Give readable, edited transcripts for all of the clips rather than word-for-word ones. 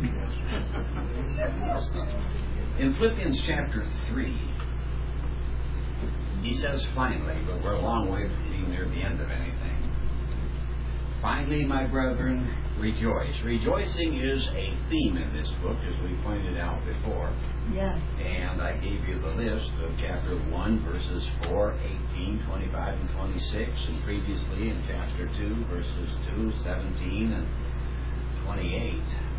In Philippians chapter 3, he says finally, but we're a long way from being near the end of anything. Finally, my brethren, rejoice. Rejoicing is a theme in this book, as we pointed out before. Yes. And I gave you the list of chapter 1, verses 4, 18, 25, and 26, and previously in chapter 2, verses 2, 17, and 28.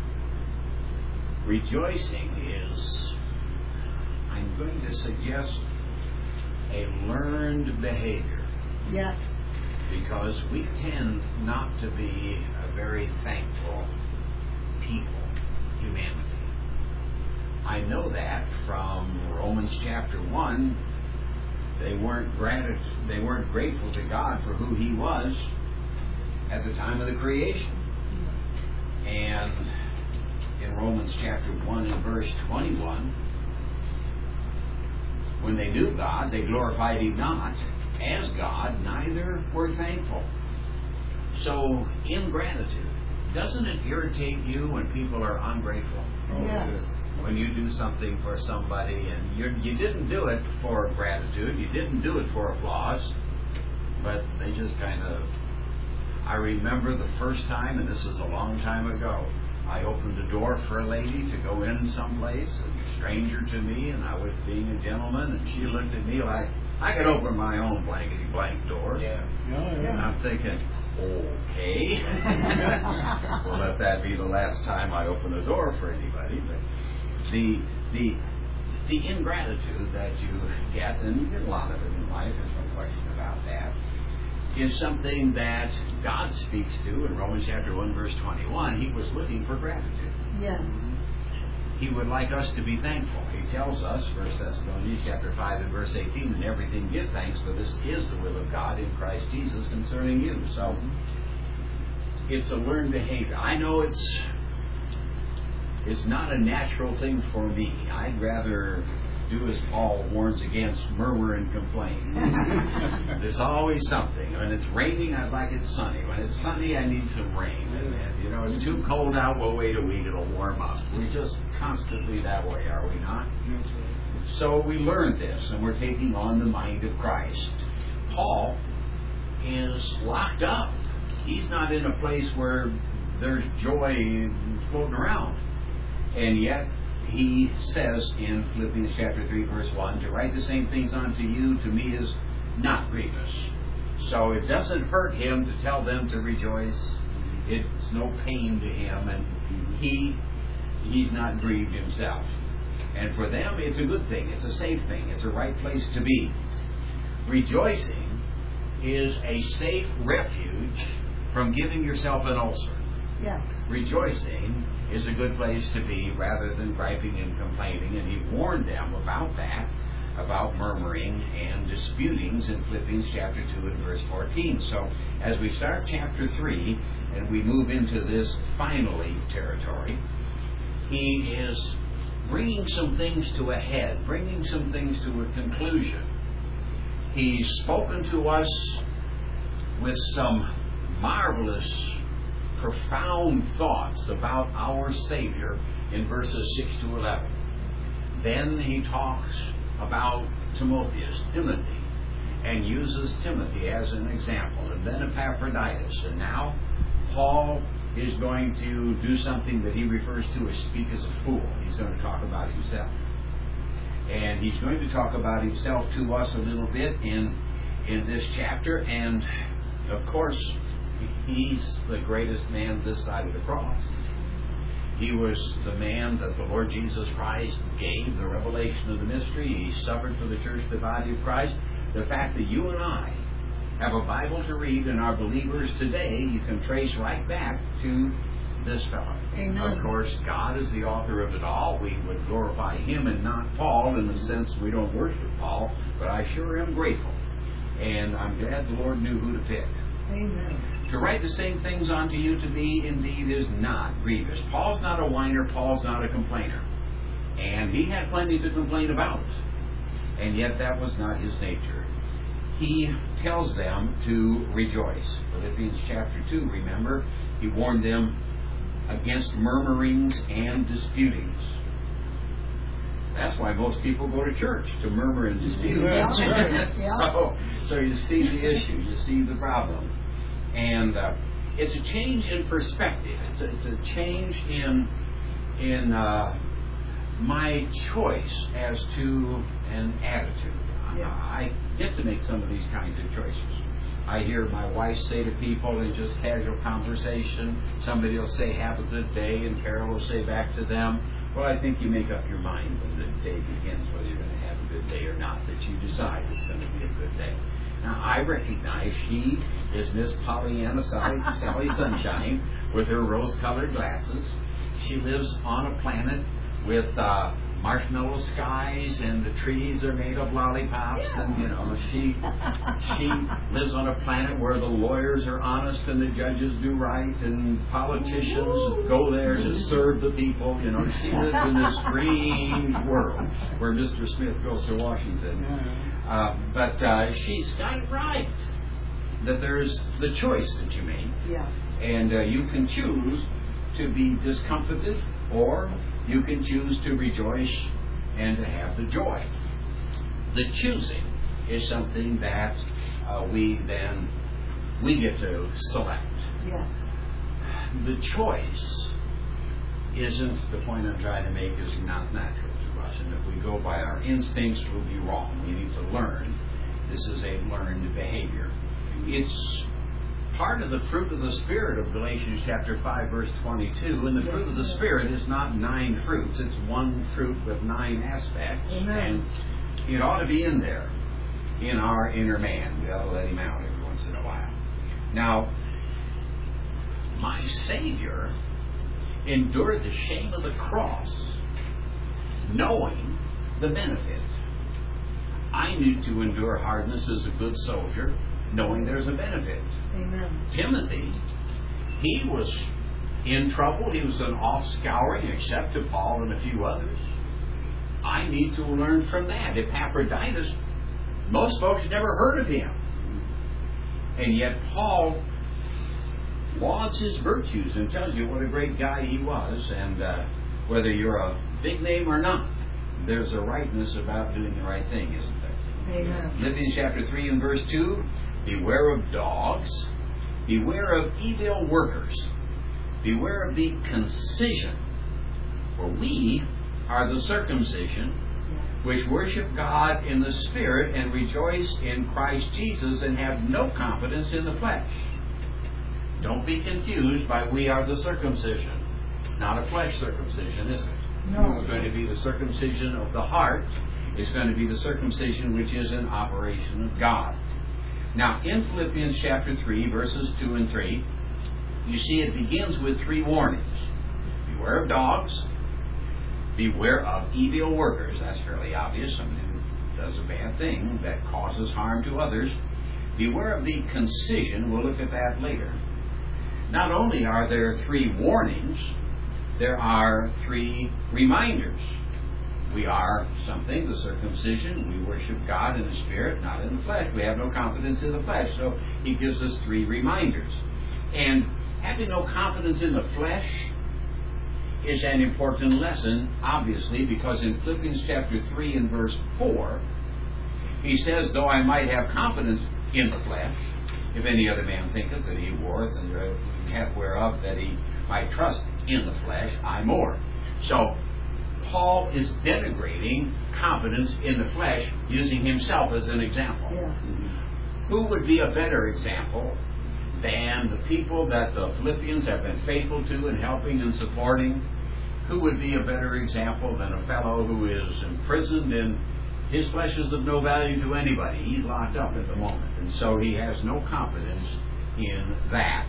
Rejoicing is, I'm going to suggest, a learned behavior. Yes. Because we tend not to be a very thankful people, humanity. I know that from Romans chapter 1. They weren't grateful to God for who He was at the time of the creation. And in Romans chapter 1 and verse 21, when they knew God, they glorified Him not as God, neither were thankful. So, ingratitude, doesn't it irritate you when people are ungrateful? Yes. When you do something for somebody and you didn't do it for gratitude, you didn't do it for applause, but they just kind of... I remember the first time, and this is a long time ago, I opened a door for a lady to go in someplace, a stranger to me, and I was being a gentleman, and she looked at me like I could open my own blankety blank door. Yeah. And I'm thinking, okay, we'll let that be the last time I open a door for anybody. But the ingratitude that you get, and you get a lot of it in life, there's no question about that, is something that God speaks to in Romans chapter 1, verse 21. He was looking for gratitude. Yes. He would like us to be thankful. He tells us, 1 Thessalonians chapter 5 and verse 18, in everything give thanks, for this is the will of God in Christ Jesus concerning you. So, it's a learned behavior. I know it's not a natural thing for me. I'd rather do as Paul warns against, murmur and complain. There's always something. When it's raining, I'd like it sunny. When it's sunny, I need some rain. And you know, it's too cold out, we'll wait a week, it'll warm up. We're just constantly that way, are we not? So we learned this, and we're taking on the mind of Christ. Paul is locked up. He's not in a place where there's joy floating around. And yet, he says in Philippians chapter 3, verse 1, to write the same things unto you, to me is not grievous. So it doesn't hurt him to tell them to rejoice. It's no pain to him, and he's not grieved himself. And for them, it's a good thing. It's a safe thing. It's a right place to be. Rejoicing is a safe refuge from giving yourself an ulcer. Yes. Rejoicing is a good place to be rather than griping and complaining. And he warned them about that, about murmuring and disputings in Philippians chapter 2 and verse 14. So as we start chapter 3 and we move into this finally territory, he is bringing some things to a head, bringing some things to a conclusion. He's spoken to us with some marvelous, profound thoughts about our Savior in verses 6 to 11. Then he talks about Timothy, and uses Timothy as an example, and then Epaphroditus. And now Paul is going to do something that he refers to as speak as a fool. He's going to talk about himself. And he's going to talk about himself to us a little bit in this chapter. And, of course, he's the greatest man this side of the cross. He was the man that the Lord Jesus Christ gave the revelation of the mystery. He suffered for the church, the body of Christ. The fact that you and I have a Bible to read and are believers today, you can trace right back to this fellow. Amen. Of course, God is the author of it all. We would glorify Him and not Paul, in the sense we don't worship Paul, but I sure am grateful. And I'm glad the Lord knew who to pick. Amen. To write the same things unto you to me indeed is not grievous. Paul's not a whiner. Paul's not a complainer. And he had plenty to complain about. And yet that was not his nature. He tells them to rejoice. Philippians chapter 2, remember, he warned them against murmurings and disputings. That's why most people go to church, to murmur and dispute. That's right. So you see the issue, you see the problem. And it's a change in perspective. It's a change in my choice as to an attitude. Yes. I get to make some of these kinds of choices. I hear my wife say to people in just casual conversation, somebody will say, "Have a good day," and Carol will say back to them, "Well, I think you make up your mind when the day begins whether you're going to have a good day or not, that you decide it's going to be a good day." Now, I recognize she is Miss Pollyanna Sally Sunshine with her rose-colored glasses. She lives on a planet with marshmallow skies, and the trees are made of lollipops, and she lives on a planet where the lawyers are honest and the judges do right, and politicians go there to serve the people. She lives in this strange world where Mr. Smith goes to Washington. But she's got it right, that there's the choice that you make. Yeah. And you can choose to be discomfited, or you can choose to rejoice and to have the joy. The choosing is something that we get to select. Yes. The choice isn't the point I'm trying to make, is not natural to us. And if we go by our instincts, we'll be wrong. We need to learn. This is a learned behavior. It's part of the fruit of the Spirit of Galatians chapter 5, verse 22. And the fruit of the Spirit is not 9 fruits. It's one fruit with 9 aspects. Amen. And it ought to be in there, in our inner man. We ought to let him out every once in a while. Now, my Savior endured the shame of the cross, knowing the benefit. I need to endure hardness as a good soldier, knowing there's a benefit. Amen. Timothy, he was in trouble. He was an off-scouring, except to Paul and a few others. I need to learn from that. Epaphroditus, most folks never heard of him. And yet Paul lauds his virtues and tells you what a great guy he was. And whether you're a big name or not, there's a rightness about doing the right thing, isn't there? Amen. Philippians chapter 3 and verse 2, beware of dogs, beware of evil workers, beware of the concision, for we are the circumcision, which worship God in the Spirit and rejoice in Christ Jesus and have no confidence in the flesh. Don't be confused by we are the circumcision. It's not a flesh circumcision, is it? No. It's going to be the circumcision of the heart. It's going to be the circumcision which is an operation of God. Now, in Philippians chapter 3, verses 2 and 3, you see it begins with 3 warnings. Beware of dogs. Beware of evil workers. That's fairly obvious. Somebody who does a bad thing that causes harm to others. Beware of the concision. We'll look at that later. Not only are there 3 warnings, there are 3 reminders. We are something, the circumcision. We worship God in the Spirit, not in the flesh. We have no confidence in the flesh. So he gives us 3 reminders. And having no confidence in the flesh is an important lesson, obviously, because in Philippians chapter 3 and verse 4, he says, though I might have confidence in the flesh, if any other man thinketh that he warreth, and hath whereof that he might trust in the flesh, I more. So Paul is denigrating confidence in the flesh, using himself as an example. Yes. Who would be a better example than the people that the Philippians have been faithful to and helping and supporting? Who would be a better example than a fellow who is imprisoned and his flesh is of no value to anybody? He's locked up at the moment, and so he has no confidence in that.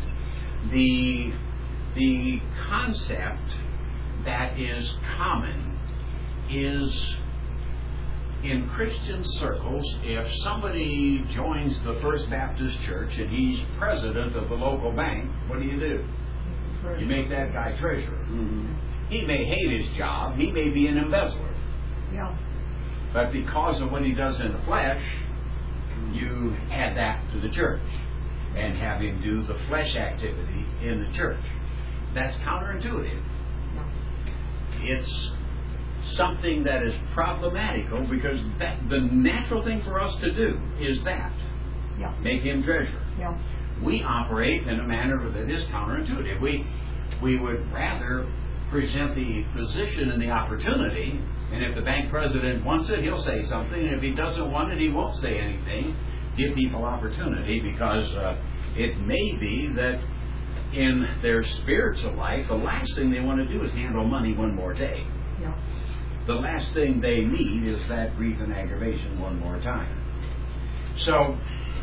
The concept that is common is in Christian circles, if somebody joins the First Baptist Church and he's president of the local bank, what do? You make that guy treasurer. Mm-hmm. He may hate his job. He may be an embezzler. Yeah. But because of what he does in the flesh, you add that to the church and have him do the flesh activity in the church. That's counterintuitive. Yeah. It's something that is problematical because the natural thing for us to do is that. Yeah. Make him treasurer. Yeah. We operate in a manner that is counterintuitive. We would rather present the position and the opportunity, and if the bank president wants it, he'll say something, and if he doesn't want it, he won't say anything. Give people opportunity, because it may be that in their spiritual life, the last thing they want to do is handle money one more day. Yeah. The last thing they need is that grief and aggravation one more time. So,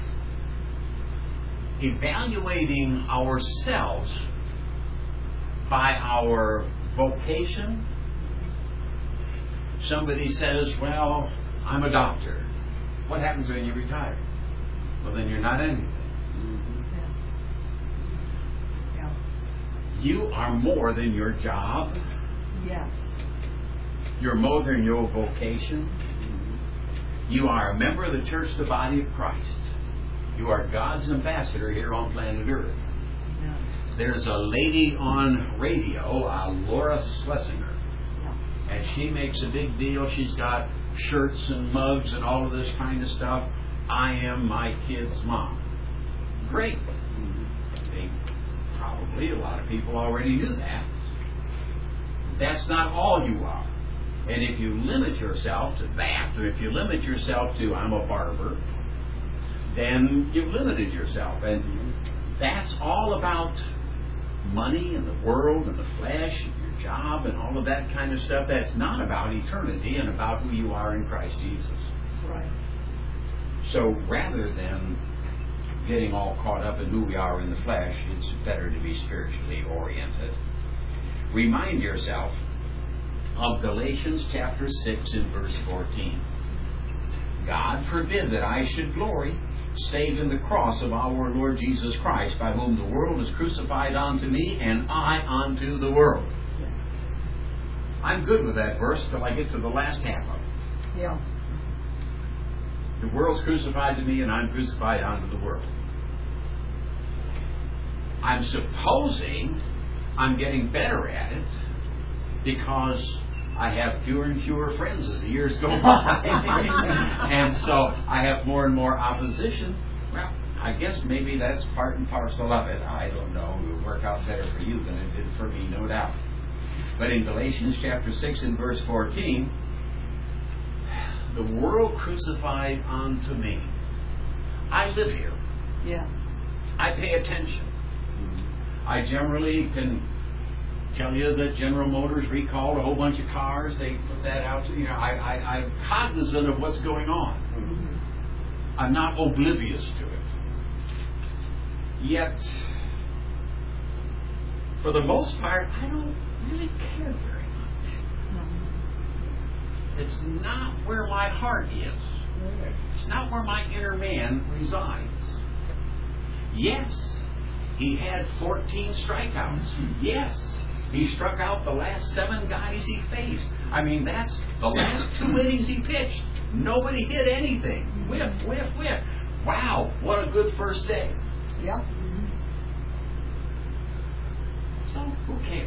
evaluating ourselves by our vocation. Somebody says, well, I'm a doctor. What happens when you retire? Well, then you're not anything. Yeah. You are more than your job. Yes. You're more than your vocation. You are a member of the church, the body of Christ. You are God's ambassador here on planet Earth. Yeah. There's a lady on radio, Laura Schlesinger, and she makes a big deal. She's got shirts and mugs and all of this kind of stuff. I am my kid's mom. Great. Probably a lot of people already knew that. That's not all you are. And if you limit yourself to that, or if you limit yourself to I'm a barber, then you've limited yourself. And that's all about money and the world and the flesh and your job and all of that kind of stuff. That's not about eternity and about who you are in Christ Jesus. That's right. So rather than getting all caught up in who we are in the flesh, it's better to be spiritually oriented. Remind yourself of Galatians chapter 6 and verse 14. God forbid that I should glory, save in the cross of our Lord Jesus Christ, by whom the world is crucified unto me, and I unto the world. I'm good with that verse till I get to the last half of it. Yeah. The world's crucified to me, and I'm crucified unto the world. I'm supposing I'm getting better at it because I have fewer and fewer friends as the years go by. And so I have more and more opposition. Well, I guess maybe that's part and parcel of it. I don't know. It will work out better for you than it did for me, no doubt. But in Galatians chapter 6 and verse 14, the world crucified unto me. I live here. Yes. I pay attention. I generally can tell you that General Motors recalled a whole bunch of cars. They put that out. I'm cognizant of what's going on. Mm-hmm. I'm not oblivious to it. Yet, for the most part, I don't really care very much. No. It's not where my heart is. It's not where my inner man resides. Yes, he had 14 strikeouts. Yes, he struck out the last 7 guys he faced. I mean, that's the last 2 innings he pitched. Nobody hit anything. Whiff, whiff, whiff. Wow, what a good first day. Yeah. Mm-hmm. So, who cares?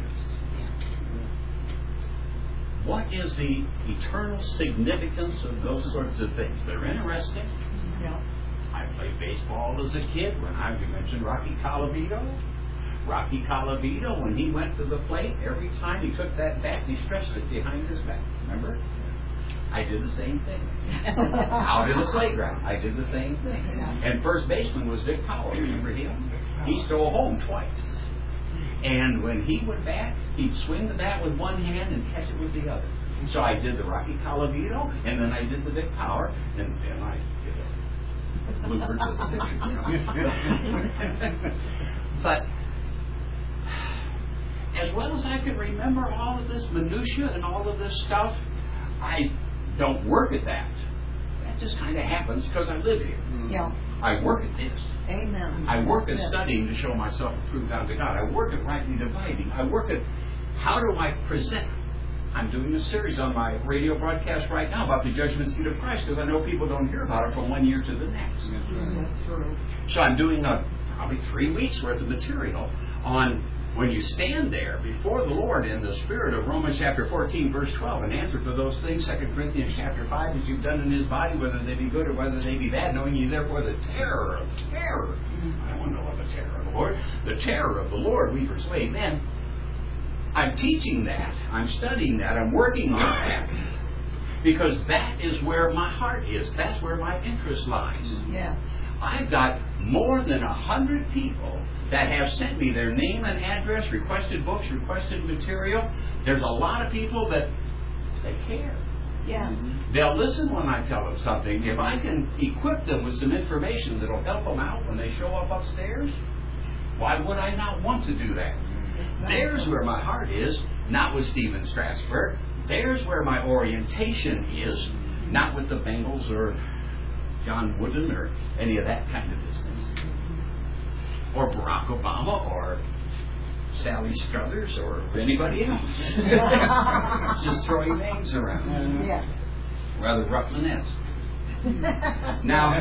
What is the eternal significance of those sorts of things? They're interesting. Yeah. I played baseball as a kid. You mentioned Rocky Colavito. Rocky Colavito, when he went to the plate, every time he took that bat, he stretched it behind his back. Remember? I did the same thing. Out in the playground, I did the same thing. And first baseman was Vic Powell. Remember him? He stole home twice. And when he would bat, he'd swing the bat with one hand and catch it with the other. So I did the Rocky Colavito, and then I did the Vic Power, and then I did a blooper to the picture. But as well as I can remember all of this minutia and all of this stuff, I don't work at that. That just kind of happens because I live here. Yeah. I work at this. Amen. I work at studying to show myself approved unto God. I work at rightly dividing. I work at how do I present. I'm doing a series on my radio broadcast right now about the judgment seat of Christ because I know people don't hear about it from one year to the next. That's true. So I'm doing probably 3 weeks worth of material on when you stand there before the Lord in the spirit of Romans chapter 14, verse 12, and answer for those things, 2 Corinthians chapter 5, that you've done in His body, whether they be good or whether they be bad, knowing you therefore the terror. I don't know what the terror of the Lord. The terror of the Lord we persuade men. I'm teaching that. I'm studying that. I'm working on that. Because that is where my heart is. That's where my interest lies. Yes. I've got more than 100 people that have sent me their name and address, requested books, requested material. There's a lot of people that they care. Yes. They'll listen when I tell them something. If I can equip them with some information that'll help them out when they show up upstairs, why would I not want to do that? Exactly. There's where my heart is, not with Stephen Strasberg. There's where my orientation is, not with the Bengals or John Wooden or any of that kind of business. Or Barack Obama or Sally Struthers or anybody else. Just throwing names around. Yes. Rather Ruckmanesque. Now,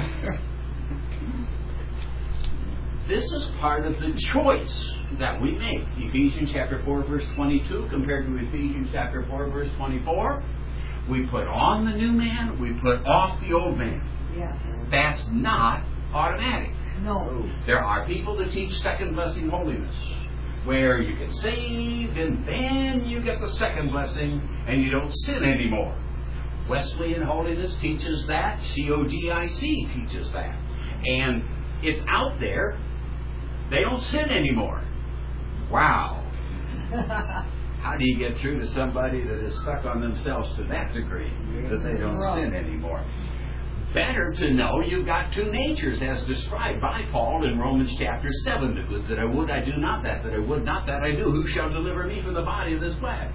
this is part of the choice that we make. Ephesians chapter 4 verse 22 compared to Ephesians chapter 4 verse 24. We put on the new man, we put off the old man. Yes. That's not automatic. No. There are people that teach second blessing holiness, where you get saved and then you get the second blessing and you don't sin anymore. Wesleyan holiness teaches that. COGIC teaches that. And it's out there. They don't sin anymore. Wow. How do you get through to somebody that is stuck on themselves to that degree that they don't sin anymore? Better to know you've got two natures as described by Paul in Romans chapter 7. The good that I would, I do not that. That I would not, that I do. Who shall deliver me from the body of this flesh?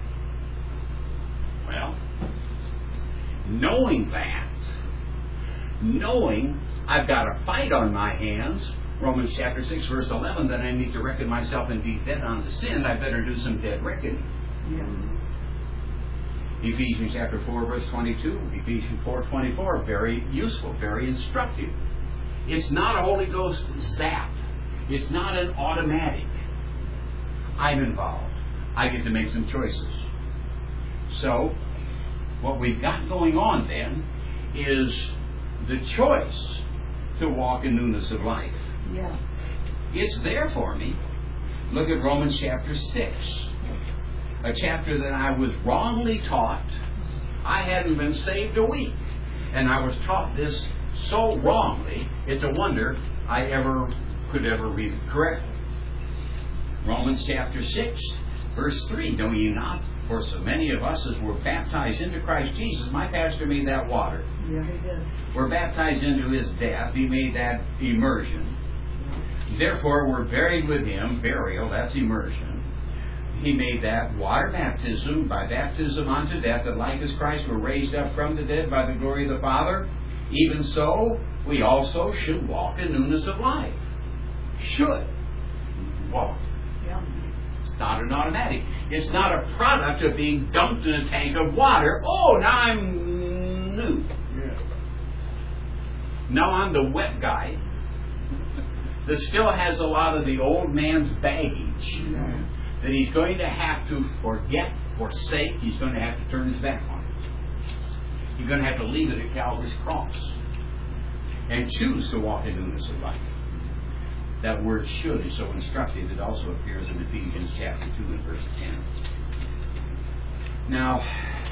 Well, knowing that, knowing I've got a fight on my hands, Romans chapter 6 verse 11, that I need to reckon myself indeed dead unto sin, I better do some dead reckoning. Yes. Ephesians chapter 4 verse 22, Ephesians 4:24, very useful, very instructive. It's not a Holy Ghost zap. It's not an automatic. I'm involved. I get to make some choices. So, what we've got going on then is the choice to walk in newness of life. Yes. It's there for me. Look at Romans chapter 6. A chapter that I was wrongly taught. I hadn't been saved a week. And I was taught this so wrongly, it's a wonder I could ever read it correctly. Romans chapter 6, verse 3. Know ye not, for so many of us as were baptized into Christ Jesus, my pastor made that water. Yeah, he did. We're baptized into His death. He made that immersion. Therefore, we're buried with Him. Burial, that's immersion. He made that water baptism, by baptism unto death, that like as Christ were raised up from the dead by the glory of the Father, even so we also should walk in newness of life. Should walk. Yeah. It's not an automatic. It's not a product of being dumped in a tank of water. Oh, now I'm new. Yeah. Now I'm the wet guy that still has a lot of the old man's baggage that he's going to have to forget, forsake. He's going to have to turn his back on it. He's going to have to leave it at Calvary's cross and choose to walk in newness of life. That word should is so instructive. It also appears in Ephesians chapter 2 and verse 10. Now,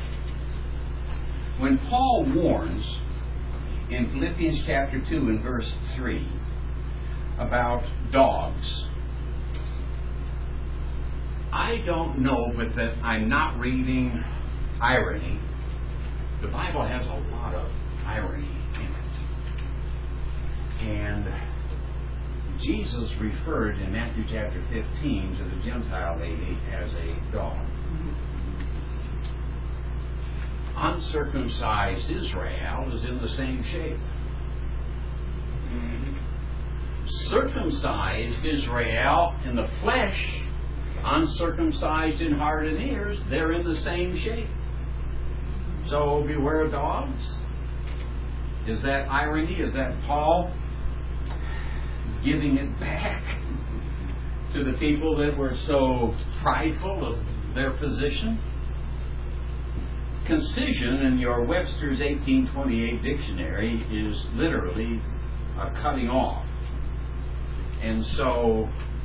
when Paul warns in Philippians chapter 2 and verse 3 about dogs, I don't know but that I'm not reading irony. The Bible has a lot of irony in it. And Jesus referred in Matthew chapter 15 to the Gentile lady as a dog. Uncircumcised Israel is in the same shape. Circumcised Israel in the flesh, uncircumcised in heart and ears, they're in the same shape. So beware of dogs. Is that irony? Is that Paul giving it back to the people that were so prideful of their position? Concision in your Webster's 1828 dictionary is literally a cutting off. And so,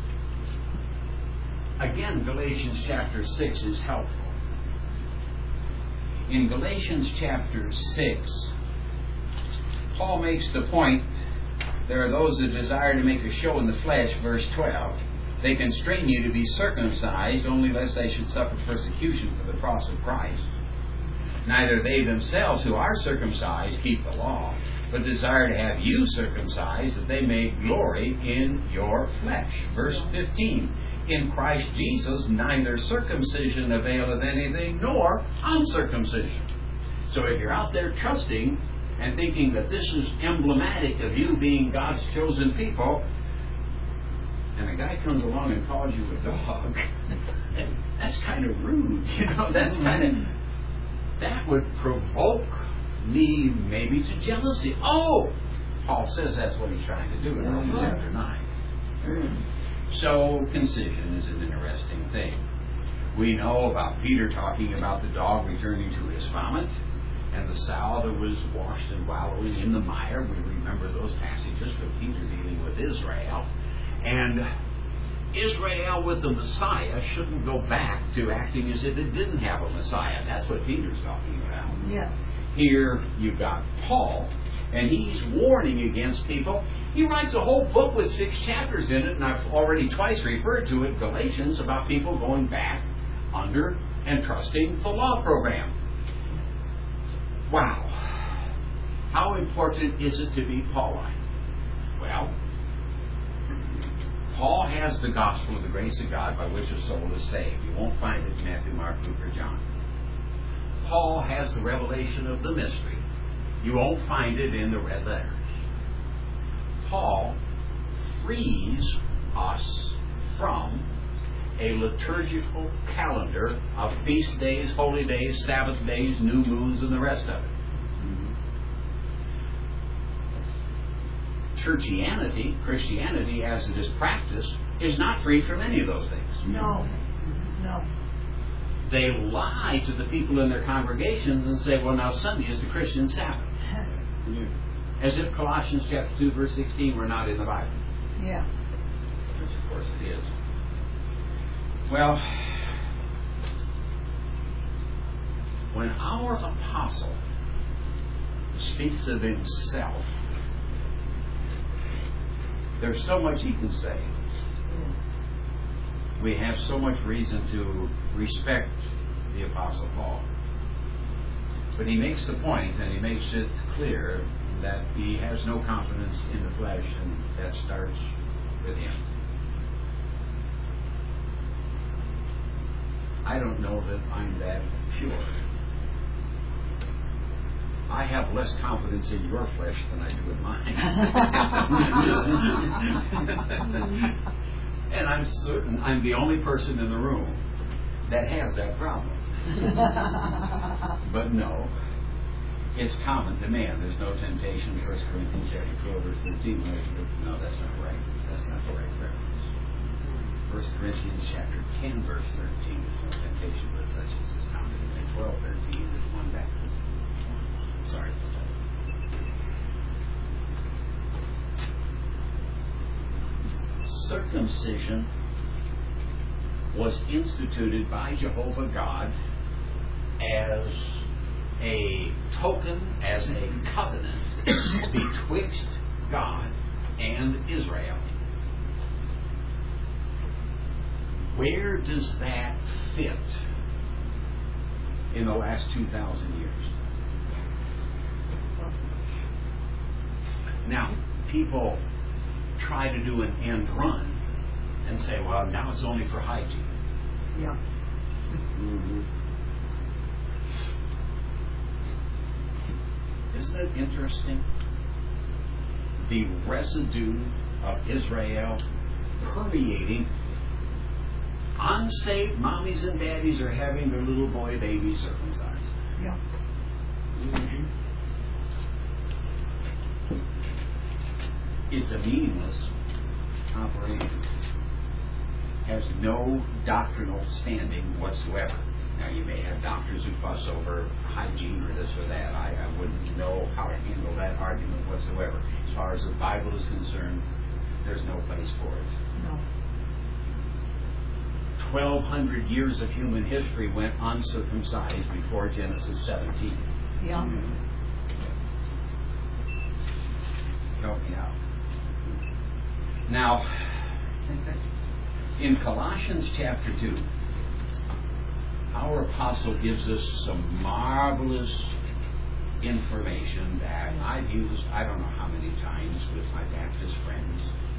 again, Galatians chapter 6 is helpful. In Galatians chapter 6, Paul makes the point, there are those that desire to make a show in the flesh, verse 12. They constrain you to be circumcised, only lest they should suffer persecution for the cross of Christ. Neither they themselves who are circumcised keep the law, but desire to have you circumcised, that they may glory in your flesh. Verse 15. In Christ Jesus, neither circumcision availeth anything, nor uncircumcision. So if you're out there trusting and thinking that this is emblematic of you being God's chosen people, and a guy comes along and calls you a dog, that's kind of rude, that would provoke me maybe to jealousy. Oh! Paul says that's what he's trying to do in Romans chapter 9. So, concision is an interesting thing. We know about Peter talking about the dog returning to his vomit, and the sow that was washed and wallowing in the mire. We remember those passages from Peter dealing with Israel. And Israel with the Messiah shouldn't go back to acting as if it didn't have a Messiah. That's what Peter's talking about. Yeah. Here you've got Paul, and he's warning against people. He writes a whole book with 6 chapters in it, and I've already twice referred to it, Galatians, about people going back under and trusting the law program. Wow. How important is it to be Pauline? Well, Paul has the gospel of the grace of God by which a soul is saved. You won't find it in Matthew, Mark, Luke, or John. Paul has the revelation of the mystery. You won't find it in the red letters. Paul frees us from a liturgical calendar of feast days, holy days, Sabbath days, new moons, and the rest of it. Churchianity, Christianity as it is practiced, is not free from any of those things. No. They lie to the people in their congregations and say, well, now Sunday is the Christian Sabbath. As if Colossians chapter 2, verse 16 were not in the Bible. Yeah. Which, of course, it is. Well, when our apostle speaks of himself, there's so much he can say. We have so much reason to respect the Apostle Paul. But he makes the point, and he makes it clear, that he has no confidence in the flesh, and that starts with him. I don't know that I'm that pure. I have less confidence in your flesh than I do in mine. And I'm certain I'm the only person in the room that has that problem. But no, it's common to man. There's no temptation. 1 Corinthians chapter 12, verse 13. No, that's not right. That's not the right reference. 1 Corinthians chapter 10, verse 13. There's no temptation but such as is common to man. 12, 13. There's one baptism. Sorry. Circumcision was instituted by Jehovah God as a token, as a covenant betwixt God and Israel. Where does that fit in the last 2,000 years? Now, people try to do an end run and say, well, now it's only for hygiene. Yeah. Isn't it interesting? The residue of Israel permeating. Unsaved mommies and daddies are having their little boy babies circumcised. Yeah. It's a meaningless operation. has no doctrinal standing whatsoever. Now, you may have doctors who fuss over hygiene or this or that. I wouldn't know how to handle that argument whatsoever. As far as the Bible is concerned, there's no place for it. No. 1,200 years of human history went uncircumcised before Genesis 17. Yeah. Help me out. Now, in Colossians chapter 2, our apostle gives us some marvelous information that I've used I don't know how many times with my Baptist friends.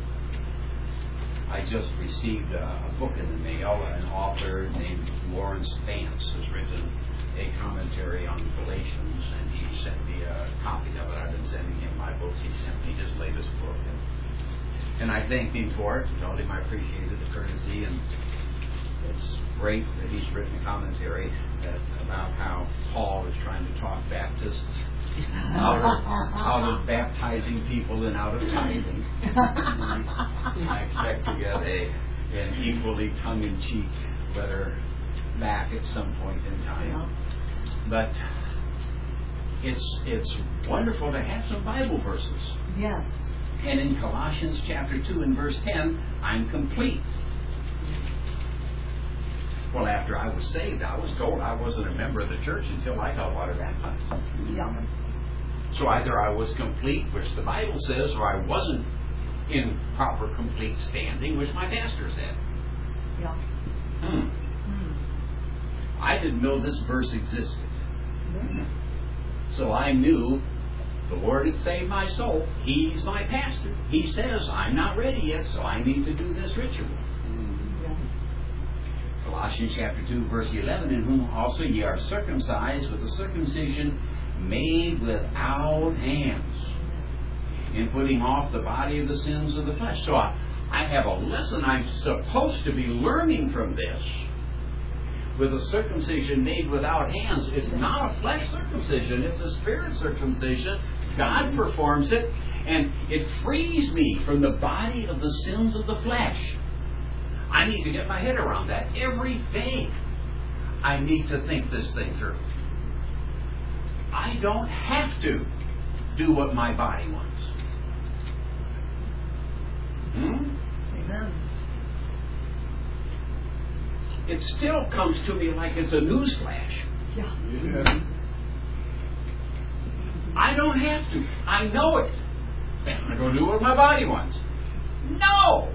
I just received a book in the mail. An author named Lawrence Vance has written a commentary on Galatians, and he sent me a copy of it. I've been sending him my books. He sent me his latest book. And I thanked him for it. Told him I appreciated the courtesy, and it's great that he's written a commentary about how Paul is trying to talk Baptists out of baptizing people and out of tithing. I expect to get an equally tongue-in-cheek letter back at some point in time. But it's wonderful to have some Bible verses. Yes. And in Colossians chapter 2 and verse 10, I'm complete. Well, after I was saved, I was told I wasn't a member of the church until I got water baptized. Yeah. So either I was complete, which the Bible says, or I wasn't in proper complete standing, which my pastor said. Yeah. I didn't know this verse existed. Mm-hmm. So I knew the Lord had saved my soul. He's my pastor. He says, I'm not ready yet, so I need to do this ritual. Colossians chapter 2, verse 11, in whom also ye are circumcised with a circumcision made without hands, in putting off the body of the sins of the flesh. So I have a lesson I'm supposed to be learning from this. With a circumcision made without hands. It's not a flesh circumcision, it's a spirit circumcision. God performs it, and it frees me from the body of the sins of the flesh. I need to get my head around that every day. I need to think this thing through. I don't have to do what my body wants. Amen. It still comes to me like it's a newsflash. Yeah. I don't have to. I know it. I go do what my body wants. No!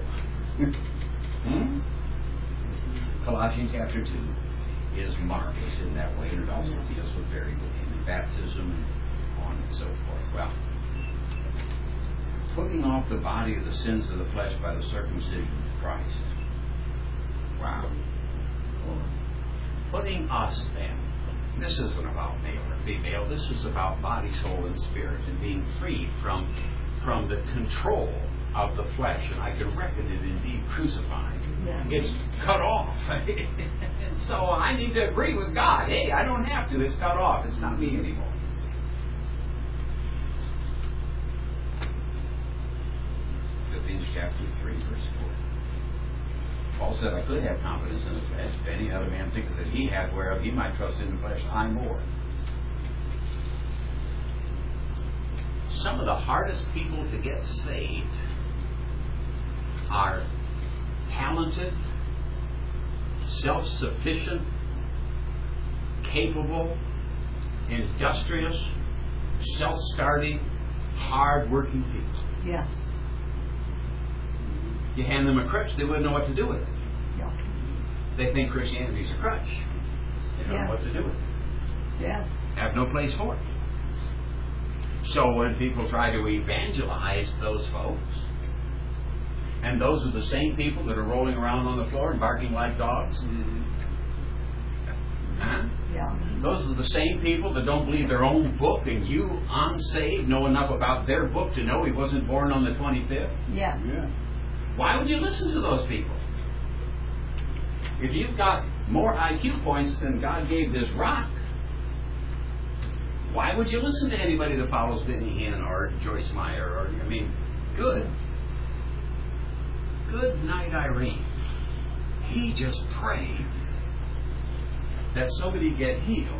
Colossians chapter 2 is marvelous in that way, and it also deals with very good in baptism and on and so forth. Well, putting off the body of the sins of the flesh by the circumcision of Christ. Wow. Putting us then. This isn't about male or female. This is about body, soul, and spirit, and being freed from the control of the flesh. And I can reckon it indeed crucified. Yeah. It's cut off. And so I need to agree with God. Hey, I don't have to. It's cut off. It's not me anymore. Philippians chapter 3, verse 4. Paul said, I could have confidence in the flesh. If any other man thinketh that he hath whereof he might trust in the flesh, I more. Some of the hardest people to get saved are talented, self-sufficient, capable, industrious, self-starting, hard-working people. Yes. You hand them a crutch, they wouldn't know what to do with it. Yeah. They think Christianity's a crutch. They don't know what to do with it. Yes. Have no place for it. So when people try to evangelize those folks, and those are the same people that are rolling around on the floor and barking like dogs. Huh? Yeah. Those are the same people that don't believe their own book, and you, unsaved, know enough about their book to know he wasn't born on the 25th. Yes. Yeah. Why would you listen to those people? If you've got more IQ points than God gave this rock, why would you listen to anybody that follows Benny Hinn or Joyce Meyer? Good night, Irene. he just prayed that somebody get healed.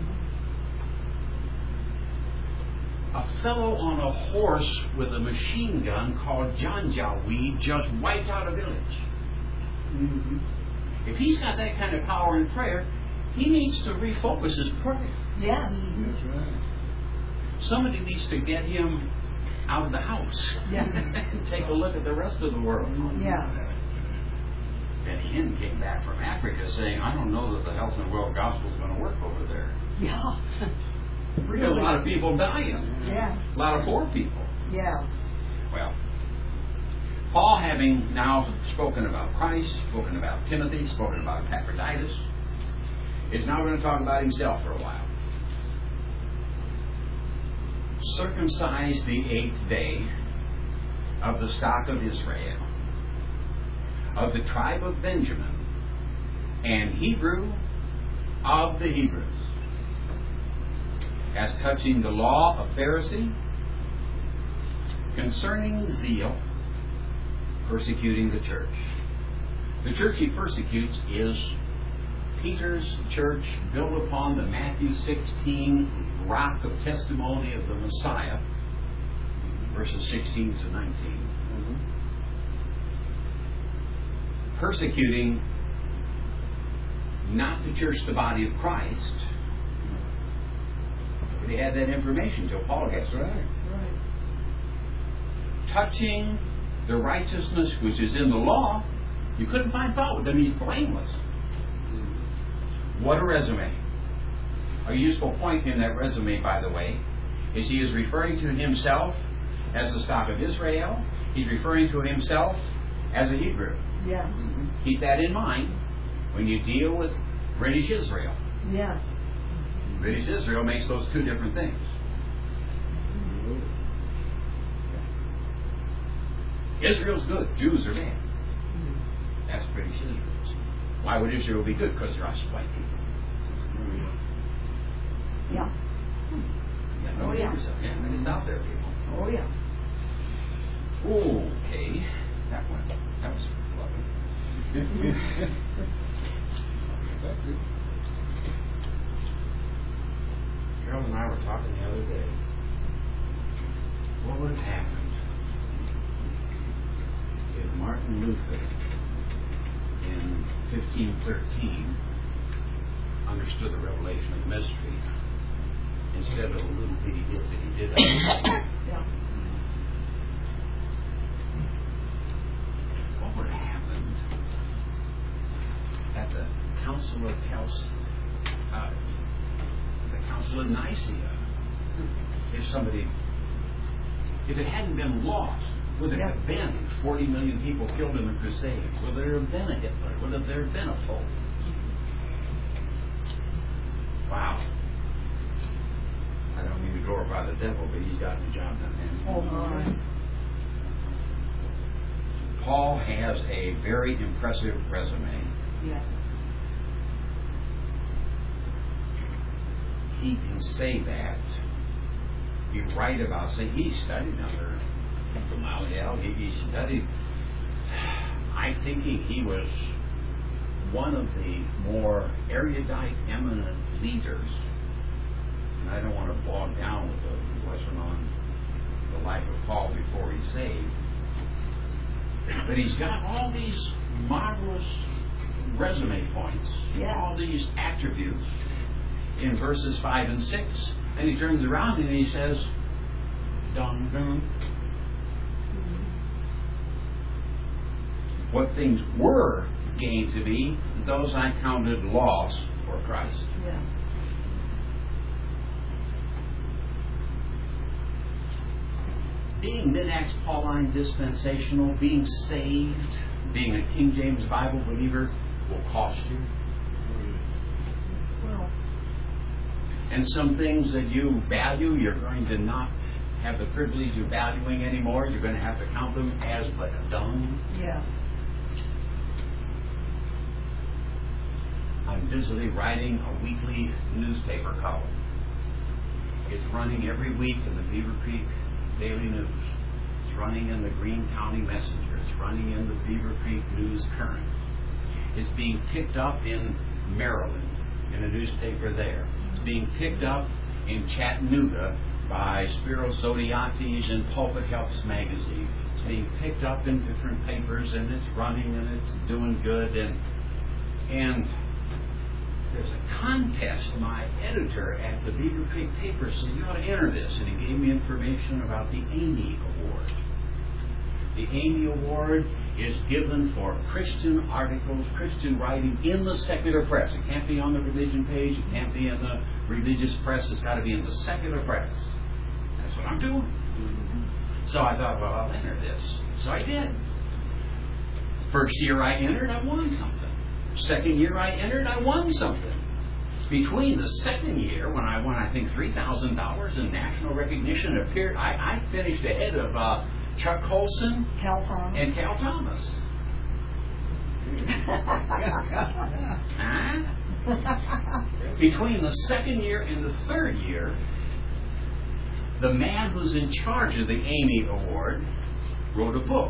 A fellow on a horse with a machine gun called Janjaweed just wiped out a village. Mm-hmm. If he's got that kind of power in prayer, he needs to refocus his prayer. Yes. That's right. Somebody needs to get him out of the house Yeah. and take a look at the rest of the world. Yeah. And Hinn came back from Africa saying, I don't know that the Health and World Gospel is going to work over there. Yeah. There's Really? a lot of people dying. Yeah. A lot of poor people. Yes. Well, Paul, having now spoken about Christ, spoken about Timothy, spoken about Epaphroditus, is now going to talk about himself for a while. Circumcised the 8th day of the stock of Israel, of the tribe of Benjamin, and Hebrew of the Hebrews, as touching the law of Pharisee, concerning zeal, persecuting the church. The church he persecutes is Peter's church, built upon the Matthew 16 rock of testimony of the Messiah, verses 16 to 19. Persecuting not the church, the body of Christ. They had that information till Paul gets there. Right. Touching the righteousness which is in the law, you couldn't find fault with them. He's blameless. What a resume. A useful point in that resume, by the way, is he is referring to himself as the stock of Israel. He's referring to himself as a Hebrew. Yes. Keep that in mind when you deal with British Israel. Yes. British Israel makes those two different things. Israel's good. Jews are bad. That's British Israel. Why would Israel be good? Because they're us white people. Yeah. Yeah, no Oh, yeah. Yeah, it's out there, people. Oh, yeah. Okay. That was lovely. Carol and I were talking the other day. What would have happened if Martin Luther in 1513 understood the revelation of the mystery instead of a little bitty bit that he did? Yeah. What would have happened at the Council of Nicaea if it hadn't been lost? Would there have been 40 million people killed in the Crusades? Would there have been a Hitler? Would there have been a Pope? Wow. I don't mean to glorify the devil, but he's got the job done. Oh, my. Paul has a very impressive resume. Yes. He can say that. He write about, say, he studied under Gamaliel. He studied. I'm thinking he was one of the more erudite, eminent leaders. And I don't want to bog down with a lesson on the life of Paul before he's saved. But he's got all these marvelous resume points, all these attributes in verses 5 and 6. And he turns around and he says, dun dun. What things were gained to me, those I counted loss for Christ. Yeah. Being mid-Acts Pauline dispensational, being saved, being a King James Bible believer will cost you. Well. And some things that you value, you're going to not have the privilege of valuing anymore. You're going to have to count them as but dung. Yeah. I'm busily writing a weekly newspaper column. It's running every week in the Beaver Creek Daily News. It's running in the Greene County Messenger. It's running in the Beaver Creek News Current. is being picked up in Maryland, in a newspaper there. It's being picked up in Chattanooga by Spiro Zodhiates and Pulpit Helps magazine. It's being picked up in different papers, and it's running, and it's doing good. And there's a contest. My editor at the Beaver Creek paper said, you ought to enter this. And he gave me information about the Amy Award. The Amy Award is given for Christian articles, Christian writing in the secular press. It can't be on the religion page. It can't be in the religious press. It's got to be in the secular press. That's what I'm doing. So I thought, well, I'll enter this. So I did. First year I entered, I won something. Second year I entered, I won something. Between the second year, when I won, I think, $3,000 in national recognition, I finished ahead of Chuck Colson, Cal Thomas. and Cal Thomas. Between the second year and the third year, the man who's in charge of the Amy Award wrote a book.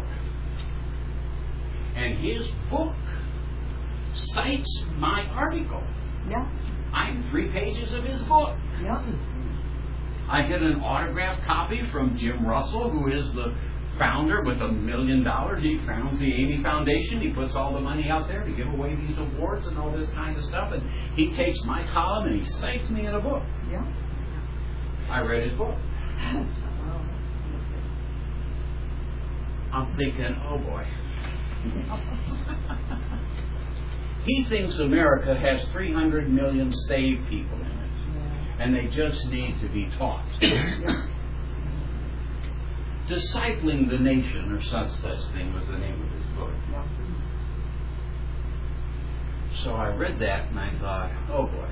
And his book cites my article. Yeah. I'm 3 pages of his book. Yeah. I get an autographed copy from Jim Russell, who is the founder with $1 million. He founds the Amy Foundation. He puts all the money out there to give away these awards and all this kind of stuff. And he takes my column and he cites me in a book. Yeah. I read his book. I'm thinking, oh boy. He thinks America has 300 million saved people in it. Yeah. And they just need to be taught. Discipling the Nation, or such thing, was the name of his book. Yeah. So I read that and I thought, oh boy.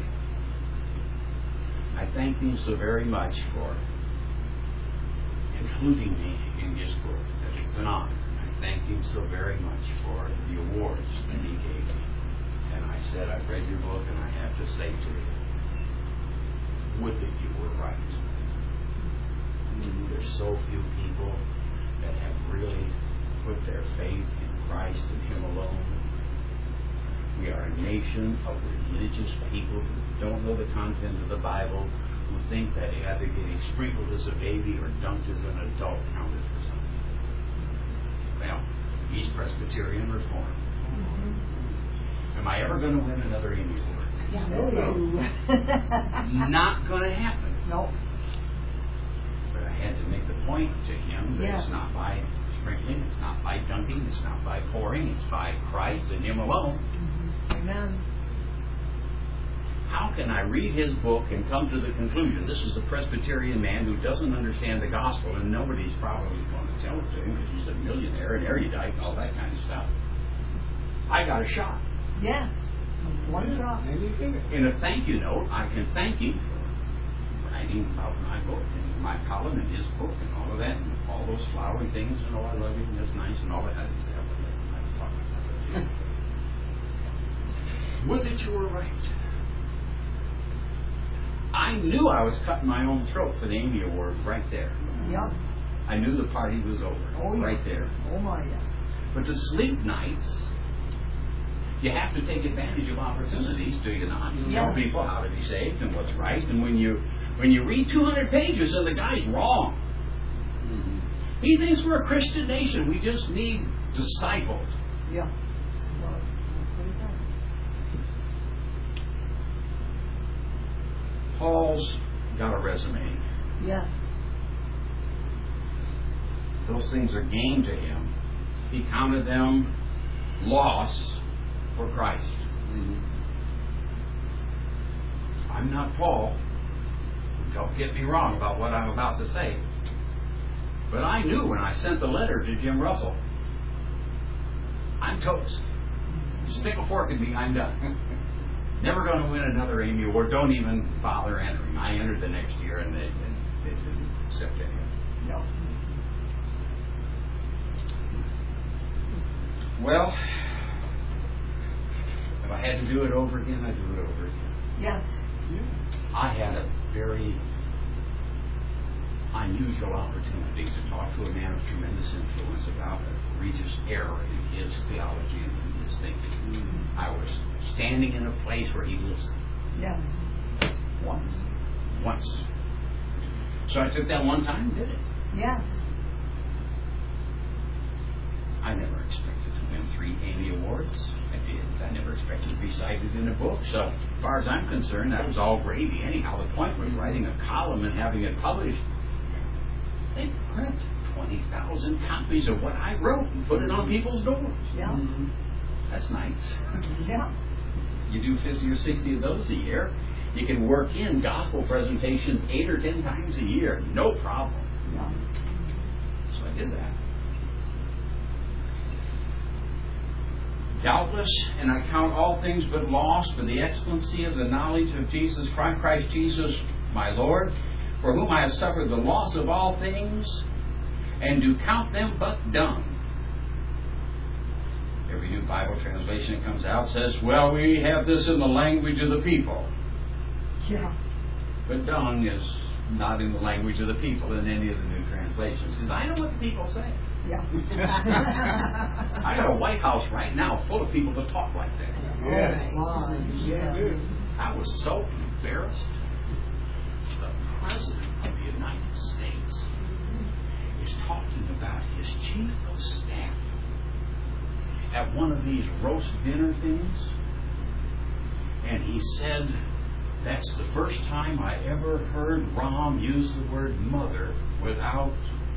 I thank him so very much for including me in his book. That it's an honor. I thank him so very much for the awards that he gave me. And I said, I've read your book and I have to say to you, would that you were right. There's so few people that have really put their faith in Christ and Him alone. We are a nation of religious people who don't know the content of the Bible, who think that either getting sprinkled as a baby or dunked as an adult counted for something. Well, he's Presbyterian Reformed. Am I ever going to win another Amy Award? Yeah. No. Not going to happen. No. But I had to make the point to him that Yeah. it's not by sprinkling, it's not by dunking, it's not by pouring, it's by Christ and Him alone. Amen. How can I read his book and come to the conclusion this is a Presbyterian man who doesn't understand the gospel, and nobody's probably going to tell it to him because he's a millionaire and erudite and all that kind of stuff? I got a shot. Yes. One shot. Maybe you can. In a thank you note, I can thank him for writing about my book and my column and his book and all of that and all those flowery things and I love you and that's nice and all that. I didn't say I was talking about it. Would that you were right. I knew I was cutting my own throat for the Amy Award right there. Yep. I knew the party was over right there. Oh my, yes. But to sleep nights, you have to take advantage of opportunities, do you not? You tell people how to be saved and what's right. And when you read 200 pages and the guy's wrong, he thinks we're a Christian nation. We just need discipled. Yeah. That's what he said. Paul's got a resume. Yes. Those things are gain to him. He counted them loss for Christ. I'm not Paul. Don't get me wrong about what I'm about to say. But I knew when I sent the letter to Jim Russell, I'm toast. Stick a fork in me, I'm done. Never going to win another Amy Award. Don't even bother entering. I entered the next year and they didn't accept any of it. No. Well, if I had to do it over again, I'd do it over again. Yes. I had a very unusual opportunity to talk to a man of tremendous influence about a egregious error in his theology and in his thinking. I was standing in a place where he listened. Yes. Once. So I took that one time and did it. Yes. I never expected to win 3 Emmy Awards. I did. I never expected to be cited in a book. So as far as I'm concerned, that was all gravy. Anyhow, the point was writing a column and having it published. They print 20,000 copies of what I wrote and put it on people's doors. Yeah. That's nice. Yeah. You do 50 or 60 of those a year. You can work in gospel presentations 8 or 10 times a year. No problem. Yeah. So I did that. Doubtless, and I count all things but loss for the excellency of the knowledge of Jesus Christ Jesus, my Lord, for whom I have suffered the loss of all things, and do count them but dung. Every new Bible translation that comes out says, well, we have this in the language of the people. Yeah. But dung is not in the language of the people in any of the new translations, because I know what the people say. Yeah. I got a White House right now full of people that talk like that. Yes. Oh, yeah. I was so embarrassed. The President of the United States is talking about his chief of staff at one of these roast dinner things, and he said, that's the first time I ever heard Rahm use the word mother without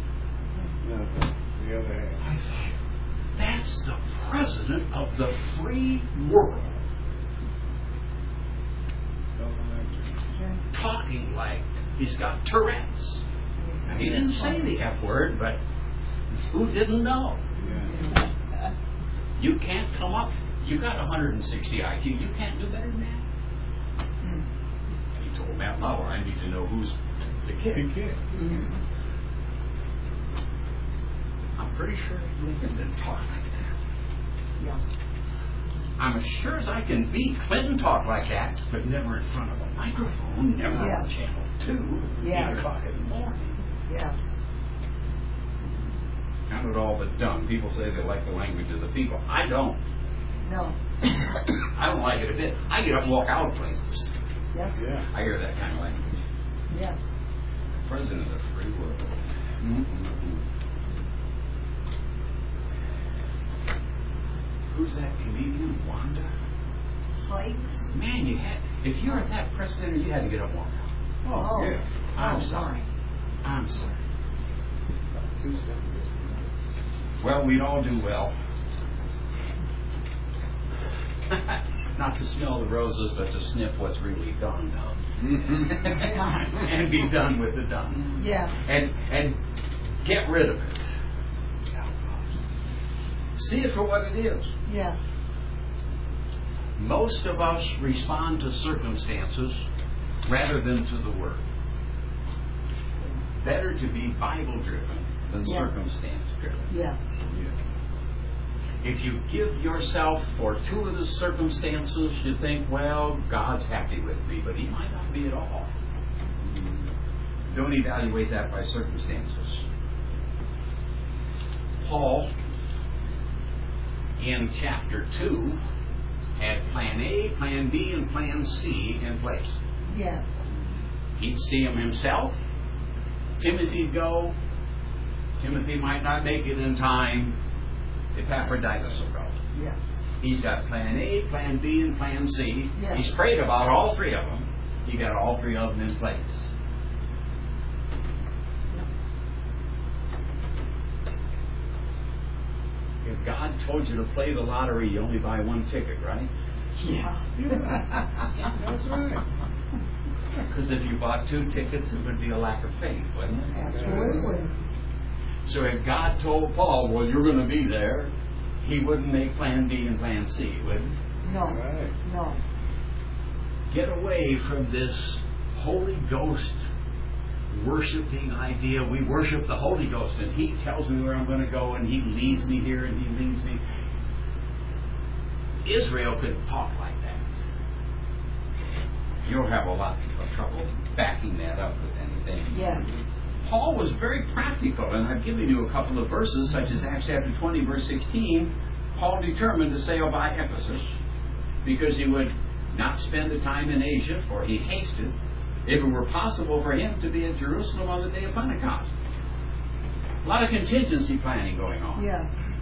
The other hand. I thought, that's the president of the free world talking like he's got Tourette's. Now, he didn't say the F word, but who didn't know? Yeah. You can't come up. You got 160 IQ. You can't do better than that. He told Matt Lauer, I need to know who's the kid. Big kid. I'm pretty sure Lincoln didn't talk like that. Yeah. I'm as sure as I can be, Clinton talked like that, but never in front of a microphone, never on Channel 2, Yeah. 8 o'clock in the morning. Yes. Count it all but dumb. People say they like the language of the people. I don't. No. I don't like it a bit. I get up and walk out of places. Yes. Yeah. I hear that kind of language. Yes. President of the free world. Who's that comedian? Wanda? Sykes. Man, if you were at that press center, you had to get up and walk out. Oh. Yeah. I'm sorry. I'm sorry. 2 sentences. Well, we'd all do well. Not to smell the roses, but to sniff what's really gone down. And be done with the done. Yeah. And get rid of it. See it for what it is. Yes. Most of us respond to circumstances rather than to the Word. Better to be Bible-driven than Yes. circumstance-driven. Yes. If you give yourself fortuitous circumstances, you think, well, God's happy with me, but He might not be at all. Don't evaluate that by circumstances. Paul, in chapter 2, had plan A, plan B, and plan C in place. Yes. He'd see them himself. Timothy'd go. Timothy might not make it in time. Epaphroditus will go. Yes. He's got plan A, plan B, and plan C. Yes. He's prayed about all 3 of them. He got all 3 of them in place. If God told you to play the lottery, you only buy 1 ticket, right? Yeah. That's right. Because if you bought 2 tickets, it would be a lack of faith, wouldn't it? Absolutely. So if God told Paul, well, you're going to be there, he wouldn't make plan B and plan C, would he? No. Right. No. Get away from this Holy Ghost worshiping idea. We worship the Holy Ghost, and He tells me where I'm going to go, and He leads me here, and He leads me. Israel could talk like that. You'll have a lot of trouble backing that up with anything. Yes. Paul was very practical, and I've given you a couple of verses, such as Acts chapter 20, verse 16. Paul determined to sail by Ephesus because he would not spend the time in Asia, for he hasted, if it were possible for him, to be at Jerusalem on the day of Pentecost. A lot of contingency planning going on. Yes.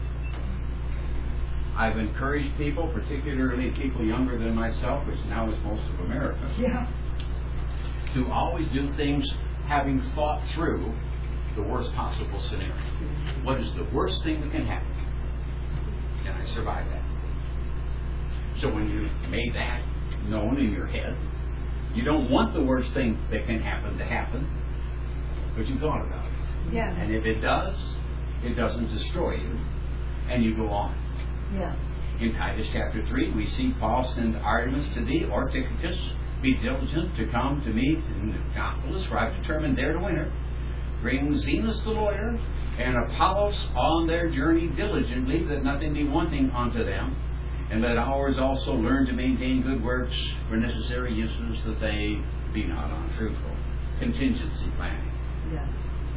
I've encouraged people, particularly people younger than myself, which now is most of America, Yeah. to always do things having thought through the worst possible scenario. What is the worst thing that can happen? Can I survive that? So when you made that known in your head, you don't want the worst thing that can happen to happen, but you thought about it. Yes. And if it does, it doesn't destroy you, and you go on. Yes. In Titus chapter 3, we see Paul sends Artemas to thee, or Tychicus, be diligent to come to me to Neapolis, for I've determined there to winter. Bring Zenas the lawyer and Apollos on their journey diligently, that nothing be wanting unto them. And let ours also learn to maintain good works for necessary uses, that they be not unfruitful. Contingency planning. Yes.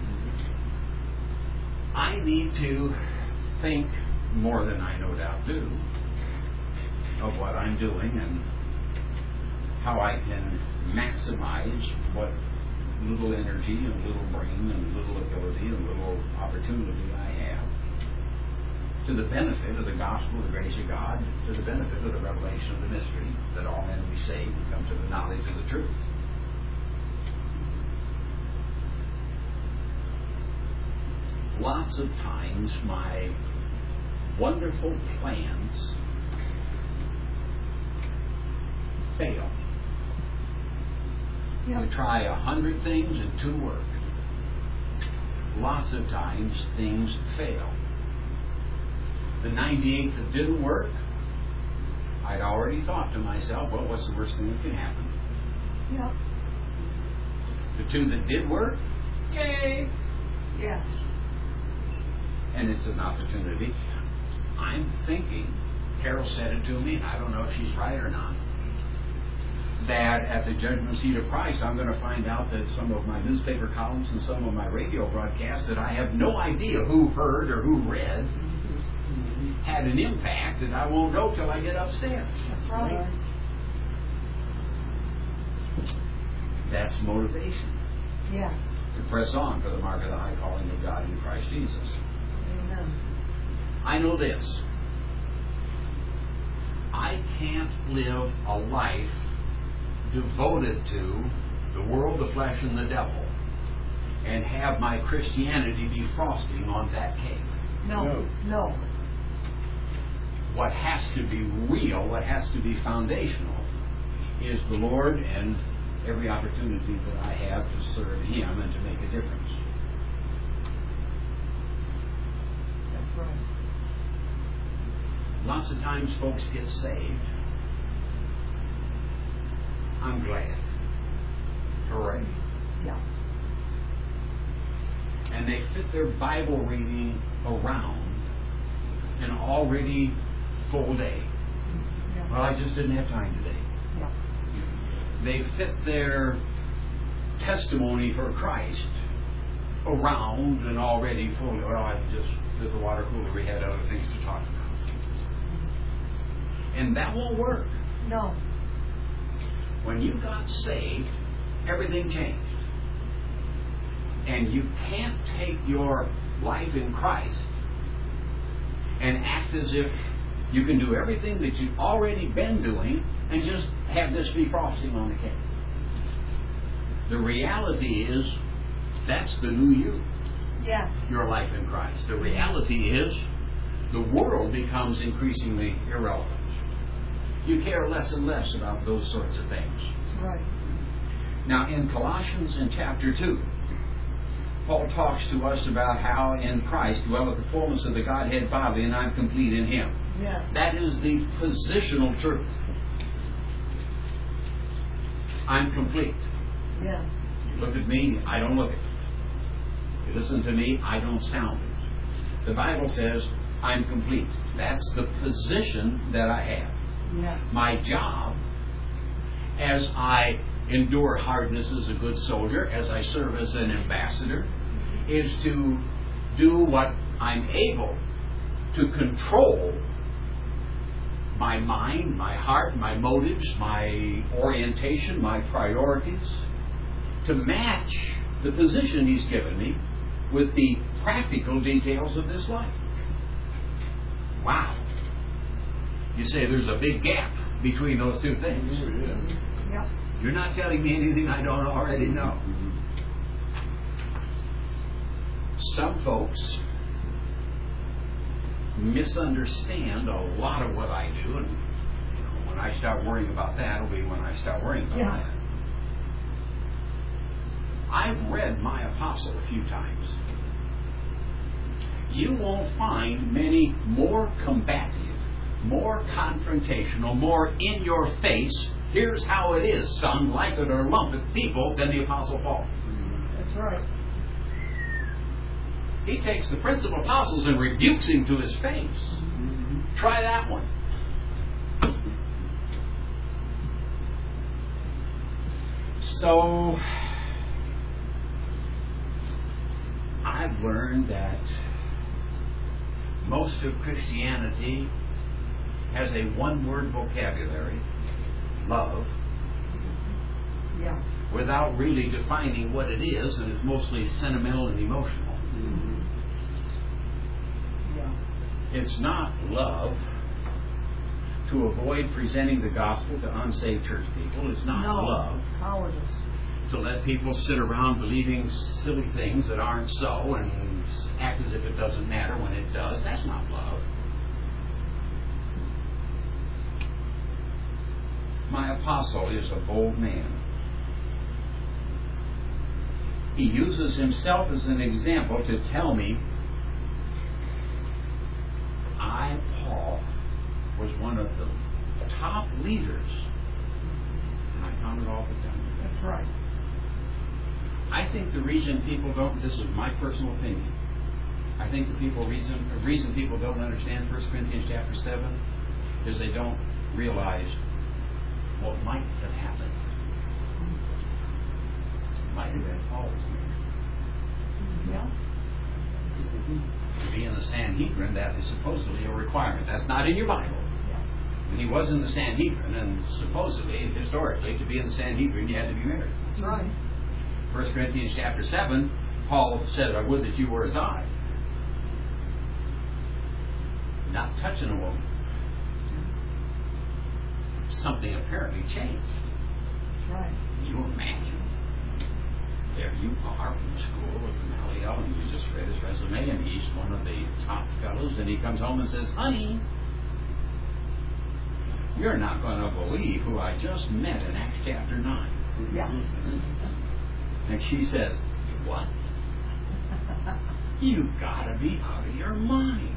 I need to think more than I no doubt do of what I'm doing and how I can maximize what little energy and little brain and little ability and little opportunity I have to the benefit of the gospel, the grace of God, to the benefit of the revelation of the mystery, that all men be saved and come to the knowledge of the truth. Lots of times my wonderful plans fail. Yep. We try 100 things and 2 work. Lots of times things fail. The 98th that didn't work, I'd already thought to myself, well, what's the worst thing that can happen? Yep. The 2 that did work, yay! Yes. And it's an opportunity. I'm thinking, Carol said it to me, and I don't know if she's right or not, that at the judgment seat of Christ, I'm going to find out that some of my newspaper columns and some of my radio broadcasts that I have no idea who heard or who read had an impact, and I won't know till I get upstairs. That's right. That's motivation Yes. to press on for the mark of the high calling of God in Christ Jesus. Amen. I know this. I can't live a life devoted to the world, the flesh, and the devil, and have my Christianity be frosting on that cake. No. No. What has to be real, what has to be foundational, is the Lord and every opportunity that I have to serve Him and to make a difference. That's right. Lots of times folks get saved. I'm glad. Hooray. Yeah. And they fit their Bible reading around an already full day. Yeah. Well, I just didn't have time today. Yeah. They fit their testimony for Christ around an already full. Well, I just did the water cooler. We had other things to talk about. And that won't work. No. When you got saved, everything changed. And you can't take your life in Christ and act as if you can do everything that you've already been doing and just have this be frosting on the cake. The reality is, that's the new you, Yes. your life in Christ. The reality is, the world becomes increasingly irrelevant. You care less and less about those sorts of things. That's right. Now, in Colossians in chapter 2, Paul talks to us about how in Christ dwelleth the fullness of the Godhead bodily, and I'm complete in Him. Yes. That is the positional truth. I'm complete. Yes. You look at me, I don't look it. You listen to me, I don't sound it. The Bible says I'm complete. That's the position that I have. Yes. My job, as I endure hardness as a good soldier, as I serve as an ambassador, is to do what I'm able to control my mind, my heart, my motives, my orientation, my priorities, to match the position He's given me with the practical details of this life. Wow. You say there's a big gap between those two things. Yep. You're not telling me anything I don't already know. Some folks misunderstand a lot of what I do, and when I start worrying about that, it'll be when I start worrying about that. I've read my apostle a few times. You won't find many more combative, more confrontational, more in your face, here's how it is, son, like it or lump it people than the Apostle Paul. That's right. He takes the Prince of Apostles and rebukes him to his face. Try that one. So, I've learned that most of Christianity has a one-word vocabulary, love, Yeah. without really defining what it is, and it's mostly sentimental and emotional. Yeah. It's not love to avoid presenting the gospel to unsaved church people. It's not love Cowardice. to let people sit around believing silly things that aren't so and act as if it doesn't matter when it does. That's not love. My apostle is a bold man. He uses himself as an example to tell me I, Paul, was one of the top leaders. And I found it all the time. That's right. I think the reason people don't, this is my personal opinion, I think the reason people don't understand 1 Corinthians chapter 7 is they don't realize what might have happened. Might have been Paul's marriage. Yeah. To be in the Sanhedrin, that is supposedly a requirement. That's not in your Bible. Yeah. When he was in the Sanhedrin, and supposedly, historically, to be in the Sanhedrin, you had to be married. That's right. 1 Corinthians chapter 7, Paul said, I would that you were as I. Not touching a woman. Something apparently changed. That's right. You imagine. There you are in school with Gamaliel, and you just read his resume, and he's one of the top fellows, and he comes home and says, honey, you're not going to believe who I just met in Acts chapter 9. Yeah. And she says, what? You've got to be out of your mind.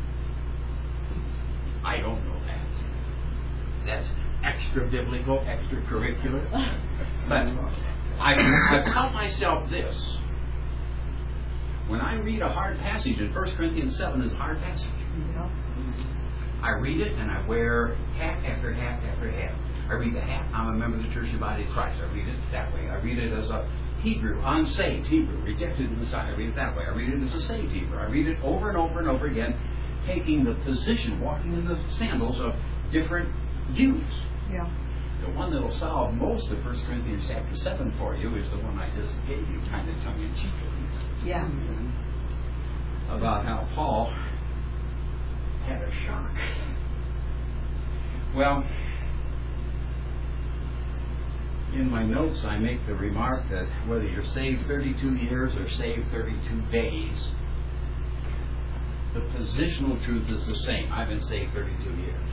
I don't know that. That's extra biblical, extracurricular. But I've taught myself this. When I read a hard passage, and 1 Corinthians 7 is a hard passage, Yeah. I read it and I wear hat after hat after hat. I read the hat, I'm a member of the Church of the Body of Christ. I read it that way. I read it as a Hebrew, unsaved Hebrew, rejected in the Messiah. I read it that way. I read it as a saved Hebrew. I read it over and over and over again, taking the position, walking in the sandals of different views. Yeah. The one that will solve most of 1 Corinthians chapter 7 for you is the one I just gave you, kind of tongue-in-cheek, Yes. about how Paul had a shock. Well, in my notes I make the remark that whether you're saved 32 years or saved 32 days, the positional truth is the same. I've been saved 32 years.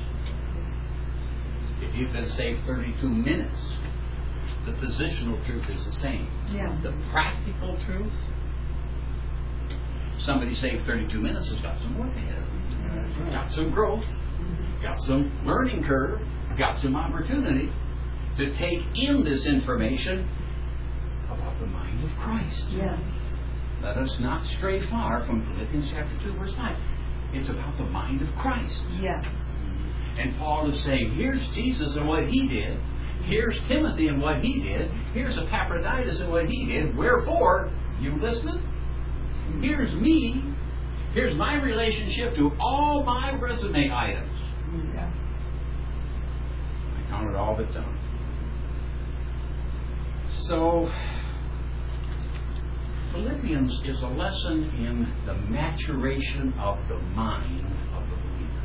If you've been saved 32 minutes, the positional truth is the same. Yeah. The practical truth, somebody saved 32 minutes has got some work ahead of them. Got some growth, got some learning curve, got some opportunity to take in this information about the mind of Christ. Yes. Let us not stray far from Philippians chapter 2, verse 5. It's about the mind of Christ. Yes. And Paul is saying, here's Jesus and what he did. Here's Timothy and what he did. Here's Epaphroditus and what he did. Wherefore, you listening? Here's me. Here's my relationship to all my resume items. Yes. I count it all but done. So, Philippians is a lesson in the maturation of the mind of the believer.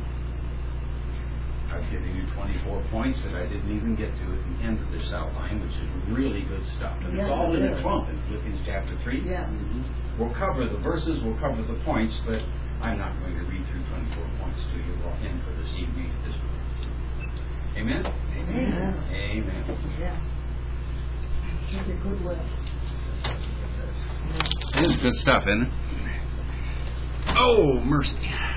I've given you 24 points that I didn't even get to at the end of this outline, which is really good stuff. And it's Yeah, all in it a is. clump in Philippians chapter 3. Yeah. We'll cover the verses, we'll cover the points, but I'm not going to read through 24 points to you. We'll end for this evening at this point. Amen? Amen. Amen. Yeah. Such a good list. It is good stuff, isn't it? Oh, mercy.